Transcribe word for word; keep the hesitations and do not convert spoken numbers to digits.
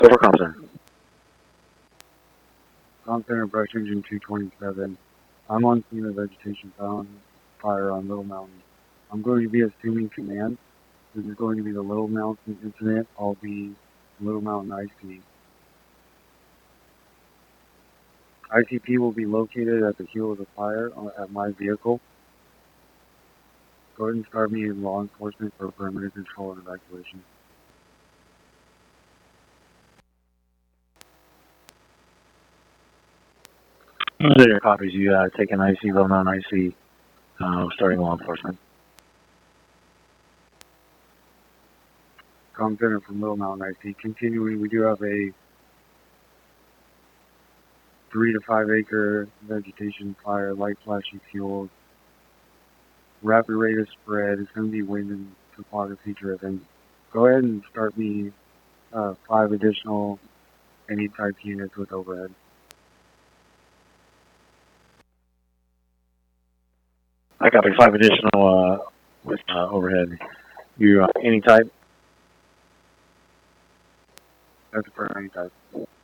Over comm center. Comm center, brush engine two twenty-seven. I'm on scene of vegetation found fire on Little Mountain. I'm going to be assuming command. This is going to be the Little Mountain incident. I'll be Little Mountain I C. I C P will be located at the heel of the fire at my vehicle. Go ahead and start me in law enforcement for perimeter control and evacuation. Your copies. You uh, take an I C, Little Mountain I C, uh, starting law enforcement. Comm center from Little Mountain I C. Continuing, we do have a three to five acre vegetation fire, light flashing fuels, rapid rate of spread. It's going to be wind and topography driven. Go ahead and start me uh, five additional any type units with overhead. I copy five additional uh, with uh, overhead. You uh, any type? That's for any type.